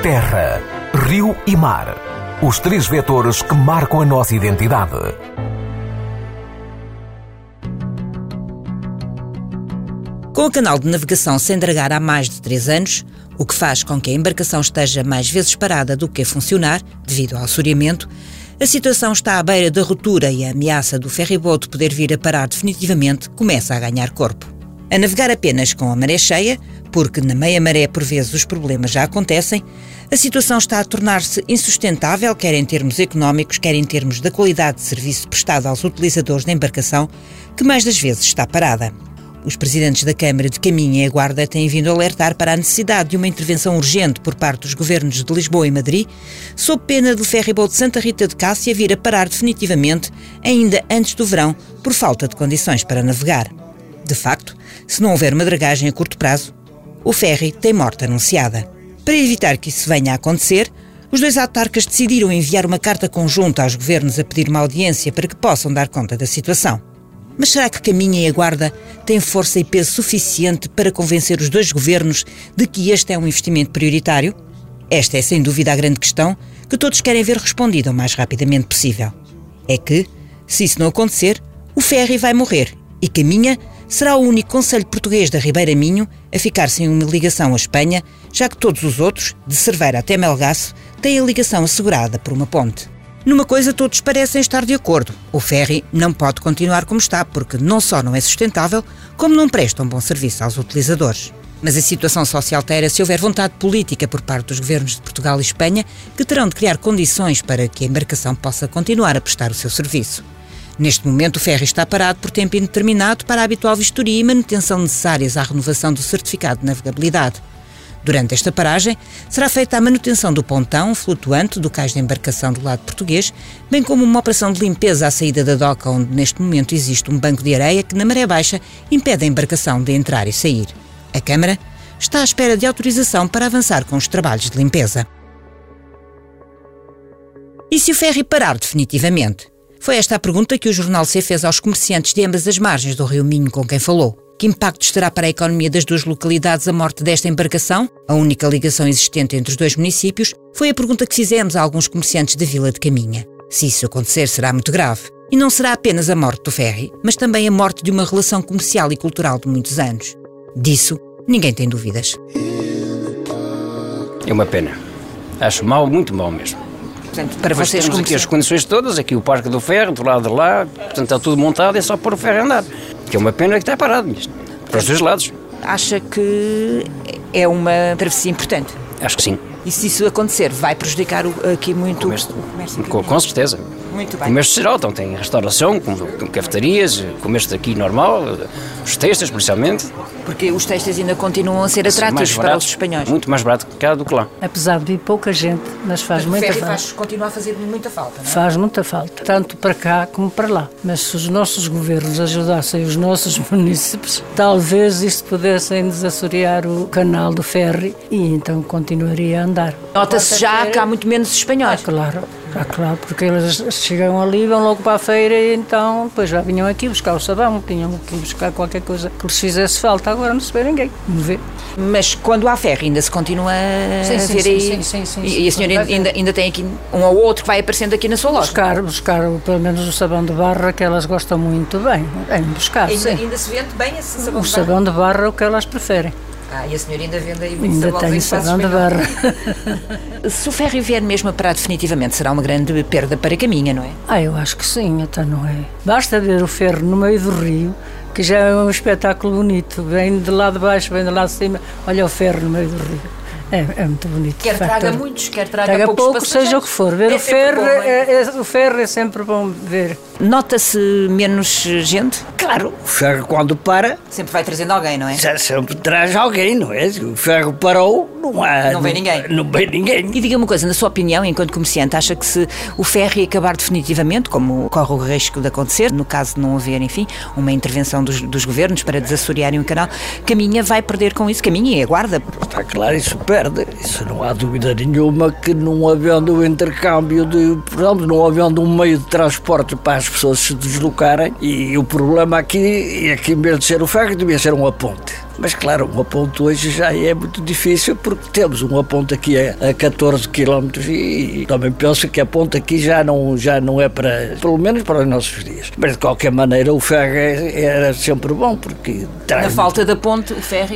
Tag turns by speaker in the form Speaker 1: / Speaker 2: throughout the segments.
Speaker 1: terra, rio e mar. Os três vetores que marcam a nossa identidade.
Speaker 2: Com o canal de navegação sem dragar há mais de 3 anos, o que faz com que a embarcação esteja mais vezes parada do que a funcionar, devido ao assoreamento, a situação está à beira da ruptura e a ameaça do ferryboat poder vir a parar definitivamente começa a ganhar corpo. A navegar apenas com a maré cheia, porque na meia maré por vezes os problemas já acontecem, a situação está a tornar-se insustentável, quer em termos económicos, quer em termos da qualidade de serviço prestado aos utilizadores da embarcação, que mais das vezes está parada. Os presidentes da Câmara de Caminha e Guarda têm vindo a alertar para a necessidade de uma intervenção urgente por parte dos governos de Lisboa e Madrid, sob pena do ferryboat Santa Rita de Cássia vir a parar definitivamente, ainda antes do verão, por falta de condições para navegar. De facto, se não houver uma dragagem a curto prazo, o ferry tem morte anunciada. Para evitar que isso venha a acontecer, os dois autarcas decidiram enviar uma carta conjunta aos governos a pedir uma audiência para que possam dar conta da situação. Mas será que Caminha e a Guarda têm força e peso suficiente para convencer os dois governos de que este é um investimento prioritário? Esta é sem dúvida a grande questão que todos querem ver respondida o mais rapidamente possível. É que, se isso não acontecer, o ferry vai morrer e Caminha será o único concelho português da Ribeira Minho a ficar sem uma ligação à Espanha, já que todos os outros, de Cerveira até Melgaço, têm a ligação assegurada por uma ponte. Numa coisa todos parecem estar de acordo. O ferry não pode continuar como está, porque não só não é sustentável, como não presta um bom serviço aos utilizadores. Mas a situação só se altera se houver vontade política por parte dos governos de Portugal e Espanha, que terão de criar condições para que a embarcação possa continuar a prestar o seu serviço. Neste momento, o ferry está parado por tempo indeterminado para a habitual vistoria e manutenção necessárias à renovação do certificado de navegabilidade. Durante esta paragem, será feita a manutenção do pontão flutuante do cais de embarcação do lado português, bem como uma operação de limpeza à saída da doca, onde neste momento existe um banco de areia que, na maré baixa, impede a embarcação de entrar e sair. A Câmara está à espera de autorização para avançar com os trabalhos de limpeza. E se o ferry parar definitivamente? Foi esta a pergunta que o Jornal C fez aos comerciantes de ambas as margens do Rio Minho com quem falou. Que impactos terá para a economia das duas localidades a morte desta embarcação, a única ligação existente entre os dois municípios? Foi a pergunta que fizemos a alguns comerciantes da Vila de Caminha. Se isso acontecer, será muito grave. E não será apenas a morte do ferry, mas também a morte de uma relação comercial e cultural de muitos anos. Disso, ninguém tem dúvidas.
Speaker 3: É uma pena. Acho mal, muito mal mesmo.
Speaker 2: Portanto, para vocês,
Speaker 3: temos aqui as condições todas, aqui o Parque do Ferro, do lado de lá, portanto está tudo montado, é só pôr o ferro a andar. Que é uma pena que está parado, mas para os dois lados.
Speaker 2: Acha que é uma travessia importante?
Speaker 3: Acho que sim.
Speaker 2: E se isso acontecer, vai prejudicar aqui muito o comércio?
Speaker 3: Com certeza.
Speaker 2: Muito bem.
Speaker 3: O comércio geral, então tem restauração, com cafetarias, comércio aqui normal, os têxteis, principalmente.
Speaker 2: Porque os têxteis ainda continuam a ser atrativos para os espanhóis.
Speaker 3: Muito mais barato cá do que lá.
Speaker 4: Apesar de vir pouca gente, mas faz muita falta.
Speaker 2: O ferry continua a fazer muita falta, não é?
Speaker 4: Faz muita falta, tanto para cá como para lá. Mas se os nossos governos ajudassem os nossos munícipes, talvez isto pudessem desassorear o canal do ferry e então continuaria a andar.
Speaker 2: Nota-se já que há muito menos espanhóis.
Speaker 4: Claro, porque eles chegam ali, vão logo para a feira e então depois já vinham aqui buscar o sabão, tinham que buscar qualquer coisa que lhes fizesse falta. Agora não se vê ninguém, não vê.
Speaker 2: Mas quando há ferro ainda se continua a ver aí?
Speaker 4: Sim.
Speaker 2: E a senhora ainda tem aqui um ou outro que vai aparecendo aqui na sua loja?
Speaker 4: Buscar pelo menos o sabão de barra que elas gostam muito bem. Buscar,
Speaker 2: ainda se vende bem esse sabão de barra?
Speaker 4: O sabão de barra é o que elas preferem.
Speaker 2: E a senhora ainda vende aí muito
Speaker 4: ainda
Speaker 2: sabão?
Speaker 4: Ainda tem sabão de barra.
Speaker 2: Se o ferry vier mesmo a parar definitivamente, será uma grande perda para a Caminha, não é?
Speaker 4: Eu acho que sim, até não é. Basta ver o ferro no meio do rio, que já é um espetáculo bonito. Vem de lá de baixo, vem de lá de cima, olha o ferro no meio do rio. É muito bonito.
Speaker 2: Quer traga muitos, quer traga poucos
Speaker 4: pouco, seja o que for. Ver o ferro é sempre bom ver.
Speaker 2: Nota-se menos gente?
Speaker 5: Claro, o ferro quando para...
Speaker 2: Sempre vai trazendo alguém, não é?
Speaker 5: Sempre traz alguém, não é? O ferro parou,
Speaker 2: não vem ninguém.
Speaker 5: Não vem ninguém.
Speaker 2: E diga-me uma coisa, na sua opinião, enquanto comerciante, acha que se o ferro acabar definitivamente, como corre o risco de acontecer, no caso de não haver, enfim, uma intervenção dos governos para desassorearem o canal, Caminha vai perder com isso? Caminha e a Guarda?
Speaker 5: Está claro, isso perde. perde. Isso não há dúvida nenhuma que não havendo o intercâmbio portanto, não havendo um meio de transporte para as pessoas se deslocarem, e o problema aqui é que em vez de ser o ferro devia ser uma ponte. Mas claro, uma ponte hoje já é muito difícil porque temos uma ponte aqui a 14 km e também penso que a ponte aqui já não é para, pelo menos para os nossos dias. Mas de qualquer maneira o ferro era sempre bom porque...
Speaker 2: Na falta da ponte, o ferro...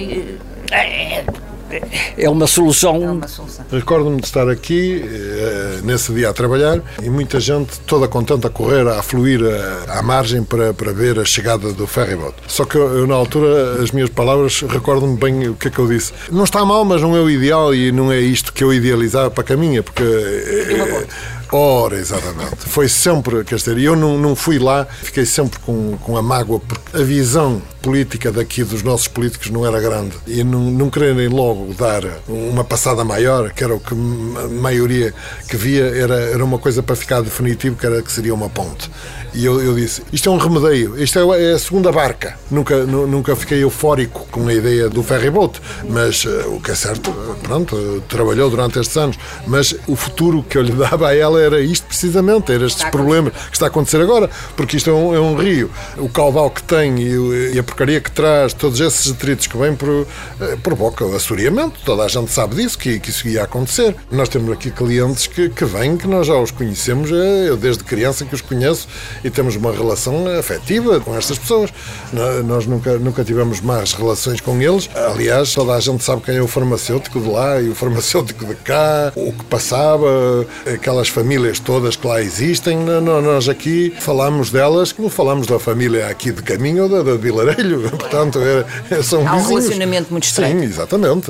Speaker 5: É uma solução.
Speaker 2: É uma solução.
Speaker 6: Recordo-me de estar aqui nesse dia a trabalhar e muita gente toda contente a correr, a afluir à margem para ver a chegada do ferryboat. Só que eu na altura, as minhas palavras, recordo-me bem o que é que eu disse. Não está mal, mas não é o ideal e não é isto que eu idealizava para a caminha, porque... Ora, exatamente. Foi sempre, quer dizer, eu não fui lá, fiquei sempre com a mágoa, porque a visão política daqui dos nossos políticos não era grande e não quererem logo dar uma passada maior, que era o que a maioria que via, era uma coisa para ficar definitivo, que seria uma ponte. E eu disse, isto é um remedeio, isto é a segunda barca. Nunca fiquei eufórico com a ideia do ferryboat, mas o que é certo, pronto, trabalhou durante estes anos, mas o futuro que eu lhe dava a ela era isto precisamente, era estes problemas que está a acontecer agora, porque isto é um rio, o caudal que tem e a porcaria que traz, todos esses detritos que vêm provoca o assoreamento, toda a gente sabe disso, que isso ia acontecer. Nós temos aqui clientes que vêm, que nós já os conhecemos, eu desde criança que os conheço, e temos uma relação afetiva com estas pessoas. Nós nunca tivemos más relações com eles. Aliás, toda a gente sabe quem é o farmacêutico de lá e o farmacêutico de cá, o que passava, aquelas famílias todas que lá existem. Nós aqui falamos delas como falamos da família aqui de Caminho ou da Vilarelho. Portanto, são vizinhos.
Speaker 2: Há um relacionamento muito estreito.
Speaker 6: Sim, exatamente.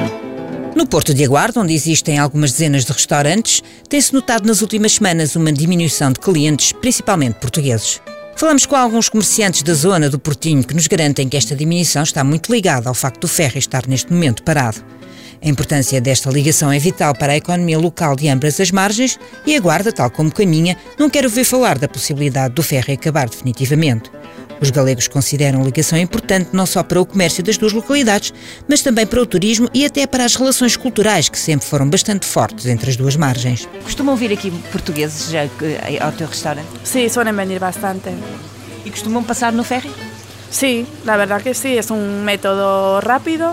Speaker 2: No Porto de Aguarde, onde existem algumas dezenas de restaurantes, tem-se notado nas últimas semanas uma diminuição de clientes, principalmente portugueses. Falamos com alguns comerciantes da zona do Portinho que nos garantem que esta diminuição está muito ligada ao facto do ferry estar neste momento parado. A importância desta ligação é vital para a economia local de ambas as margens e a Guarda, tal como Caminha, não quer ouvir falar da possibilidade do ferry acabar definitivamente. Os galegos consideram a ligação importante não só para o comércio das duas localidades, mas também para o turismo e até para as relações culturais, que sempre foram bastante fortes entre as duas margens. Costumam vir aqui portugueses já ao teu restaurante?
Speaker 7: Sí, suelen venir bastante.
Speaker 2: E costumam passar no ferry?
Speaker 7: Sí, la verdad que sí, es un método rápido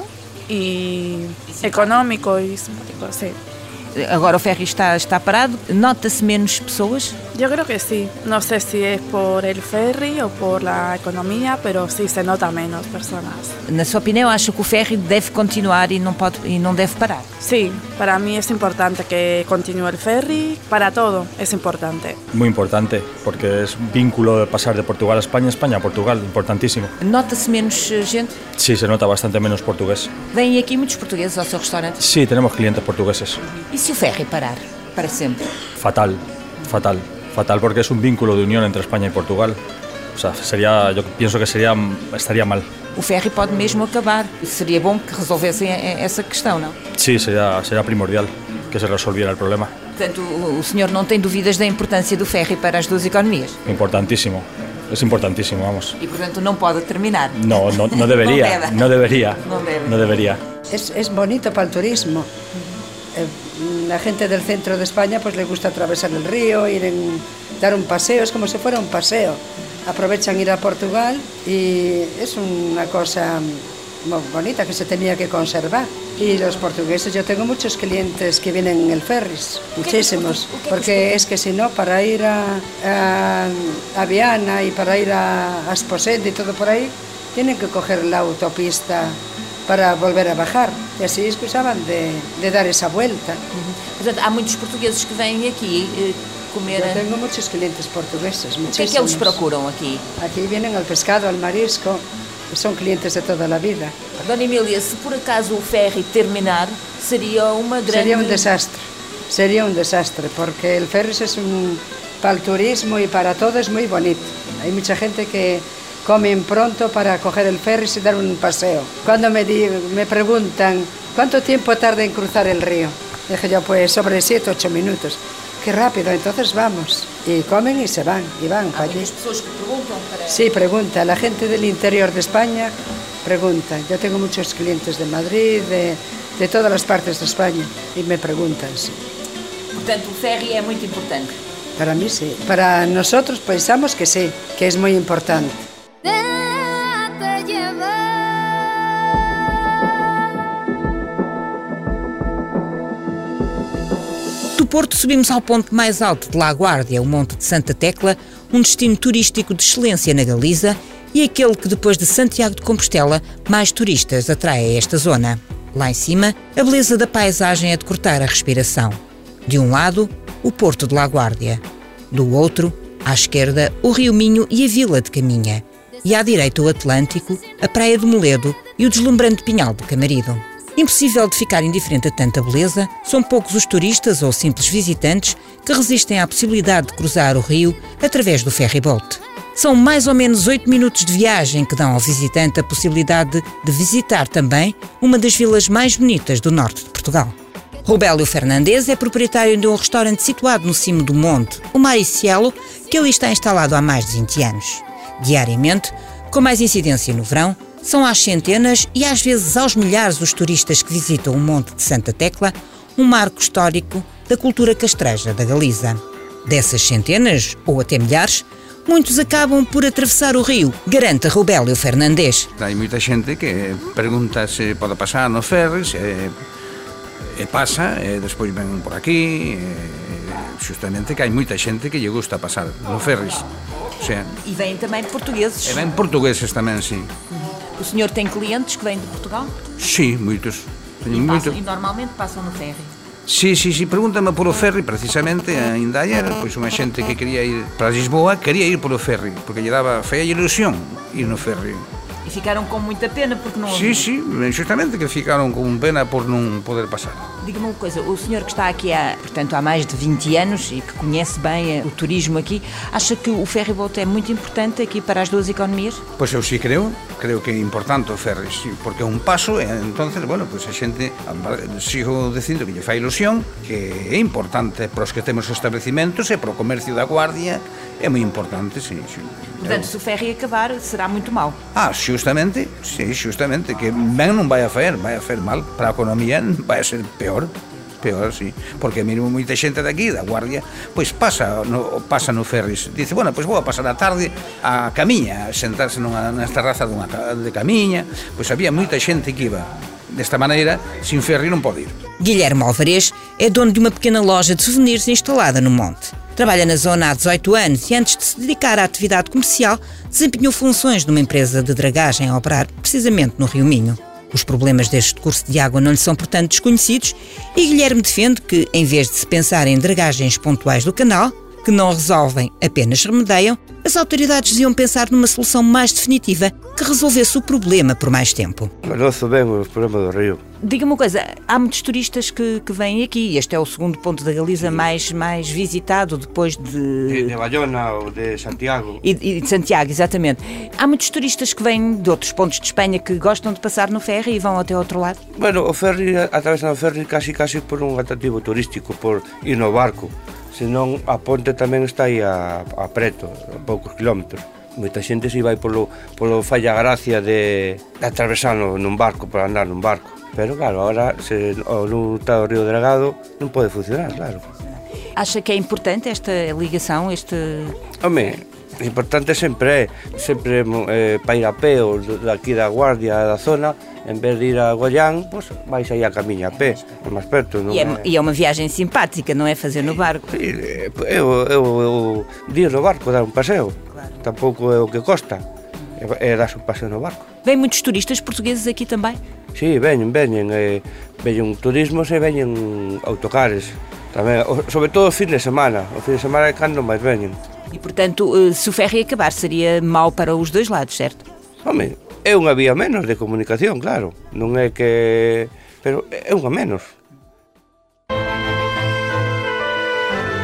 Speaker 7: y económico y simpático, sí.
Speaker 2: Agora o ferry está parado, nota-se menos pessoas?
Speaker 7: Yo creo que sí, no sé si es por el ferry o por la economía, pero sí se nota menos personas.
Speaker 2: Na sua opinião, acha que o ferry deve continuar e não deve parar?
Speaker 7: Sí, para mí es importante que continúe el ferry, para todo es importante.
Speaker 8: Muy importante, porque es un vínculo de pasar de Portugal a España, España a Portugal, importantísimo.
Speaker 2: Nota-se menos gente?
Speaker 8: Sí, se nota bastante menos portugués.
Speaker 2: Vêm aqui muitos portugueses ao seu restaurante?
Speaker 8: Sí, tenemos clientes portugueses.
Speaker 2: E se o ferry parar, para sempre?
Speaker 8: Fatal, porque es un vínculo de unión entre España y Portugal. O sea, yo pienso que estaría mal.
Speaker 2: O ferry pode mesmo acabar. Seria bom que resolvessem essa questão, não?
Speaker 8: Sí, sería primordial que se resolviera el problema.
Speaker 2: Portanto, o senhor não tem dúvidas da importância do ferry para as duas economias?
Speaker 8: Importantísimo. Es importantísimo, vamos.
Speaker 2: E, portanto, não pode terminar.
Speaker 8: No debería. No debería.
Speaker 9: Es bonito para el turismo. La gente del centro de España pues le gusta atravesar el río, dar un paseo, es como si fuera un paseo. Aprovechan ir a Portugal y es una cosa muy bonita que se tenía que conservar. Y los portugueses, yo tengo muchos clientes que vienen en el ferris, muchísimos, porque es que si no, para ir a Viana y para ir a Esposende y todo por ahí, tienen que coger la autopista para volver a bajar. E assim escusaban de dar esa vuelta.
Speaker 2: Portanto, há muitos portugueses que vêm aqui comer...
Speaker 9: Eu tenho muitos clientes portugueses, muchísimos.
Speaker 2: O que é que eles procuram aqui?
Speaker 9: Aquí vienen al pescado, al marisco, son clientes de toda a vida.
Speaker 2: Dona Emília, se por acaso o ferry terminar, seria uma grande...
Speaker 9: Sería un desastre, porque el ferry es para el turismo y para todo es muy bonito. Hay mucha gente que comen pronto para coger el ferry y dar un paseo. Cuando me preguntan ¿cuánto tiempo tarda en cruzar el río? Dije yo, pues sobre 7 o 8 minutos. Qué rápido, entonces vamos. Y comen y se van, y van para allí.
Speaker 2: Hay personas que preguntan para...
Speaker 9: Sí, pregunta. La gente del interior de España pregunta. Yo tengo muchos clientes de Madrid, de todas as partes de España, e me preguntan, sí.
Speaker 2: Portanto, o ferry é muito importante.
Speaker 9: Para mí, sí. Para nosotros pensamos que sí, que es muy importante.
Speaker 2: Do Porto subimos ao ponto mais alto de Laguardia, o Monte de Santa Tecla, um destino turístico de excelência na Galiza e aquele que, depois de Santiago de Compostela, mais turistas atrai a esta zona. Lá em cima, a beleza da paisagem é de cortar a respiração. De um lado, o Porto de Laguardia. Do outro, à esquerda, o Rio Minho e a Vila de Caminha. E à direita, o Atlântico, a Praia do Moledo e o deslumbrante Pinhal de Camarido. Impossível de ficar indiferente a tanta beleza, são poucos os turistas ou simples visitantes que resistem à possibilidade de cruzar o rio através do ferryboat. São mais ou menos 8 minutos de viagem que dão ao visitante a possibilidade de visitar também uma das vilas mais bonitas do norte de Portugal. Rubélio Fernandes é proprietário de um restaurante situado no cimo do monte, o Maricielo, que ali está instalado há mais de 20 anos. Diariamente, com mais incidência no verão, são às centenas e às vezes aos milhares os turistas que visitam o Monte de Santa Tecla, um marco histórico da cultura castreja da Galiza. Dessas centenas, ou até milhares, muitos acabam por atravessar o rio, garante Rubélio Fernandes.
Speaker 10: Hai moita xente que pergunta se pode pasar nos ferries, e pasa, e despois ven por aquí, justamente que hai moita xente que lle gusta pasar nos ferries. O sea,
Speaker 2: e vêm também portugueses.
Speaker 10: E vêm portugueses tamén, sí.
Speaker 2: O senhor tem clientes que vêm de Portugal?
Speaker 10: Sí, moitos.
Speaker 2: E normalmente passam no ferry?
Speaker 10: Sí, pregúntame polo ferry, precisamente, ainda ayer, pois unha xente que quería ir para Lisboa, quería ir polo ferry, porque lle daba fea ilusión ir no ferry.
Speaker 2: E ficaram com muita pena porque não...
Speaker 10: Sí, justamente que ficaram com pena por não poder passar.
Speaker 2: Diga-me uma coisa, o senhor que está aqui há mais de 20 anos e que conhece bem o turismo aqui, acha que o ferryboat é muito importante aqui para as duas economias?
Speaker 10: Pois eu sí creo que é importante o ferry, sí, porque é un paso, e entonces, bueno, pois a xente, sigo dicindo que lle fai ilusión, que é importante para os que temos establecimentos e para o comercio da Guardia, é moi importante, sí.
Speaker 2: Portanto, se o ferry acabar, será muito mal.
Speaker 10: Justamente, que ben non vai a fazer mal, para a economía vai a ser peor, sí, porque mesmo moita xente daqui, da Guardia, pois pasa no ferries, dice, bueno, pois vou a pasar a tarde a Camiña, a sentarse nas terrazas de Camiña, pois había moita xente que iba. Desta maneira, sin ferry non pode ir.
Speaker 2: Guilherme Alvarez é dono de uma pequena loja de souvenirs instalada no monte. Trabalha na zona há 18 anos e antes de se dedicar à atividade comercial, desempenhou funções numa empresa de dragagem a operar precisamente no Rio Minho. Os problemas deste curso de água não lhe são, portanto, desconhecidos e Guilherme defende que, em vez de se pensar em dragagens pontuais do canal, que não resolvem, apenas remedeiam, as autoridades deviam pensar numa solução mais definitiva que resolvesse o problema por mais tempo.
Speaker 11: Nós sabemos o problema do rio.
Speaker 2: Diga-me uma coisa, há muitos turistas que vêm aqui. Este é o segundo ponto da Galiza mais visitado depois de
Speaker 11: Bayona ou de Santiago.
Speaker 2: E de Santiago, exatamente. Há muitos turistas que vêm de outros pontos de Espanha que gostam de passar no ferry e vão até ao outro lado?
Speaker 11: Bueno, o ferry, atravesam o ferry casi por un atractivo turístico, por ir no barco. Senón a ponte tamén está aí a preto, a poucos kilómetros. Moita xente se vai polo falla gracia de atravesar nun barco, para andar nun barco. Pero claro, agora se non está o río dragado non pode funcionar, claro.
Speaker 2: Acha que é importante esta ligação,
Speaker 11: Home, importante sempre para ir a pé ou daqui da Guardia da zona. En vez de ir a Goián, pois vais aí a Camiña a pé, é máis perto.
Speaker 2: E é uma viagem simpática, não é fazer no barco?
Speaker 11: Eu dir no barco, dar un paseo. Claro. Tampouco é o que costa, é dar un paseo no barco.
Speaker 2: Vêm muitos turistas portugueses aqui também?
Speaker 11: Sí, veñen turismos e veñen autocares. Tamén, sobre todo o fin de semana. O fin de semana é cando máis veñen.
Speaker 2: E, portanto, se o ferry acabar, seria mau para os dois lados, certo?
Speaker 11: Home, é unha vía menos de comunicación, claro. Non é que... pero é unha menos.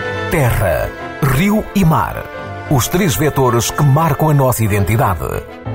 Speaker 1: Terra, rio e mar. Os três vetores que marcam a nossa identidade.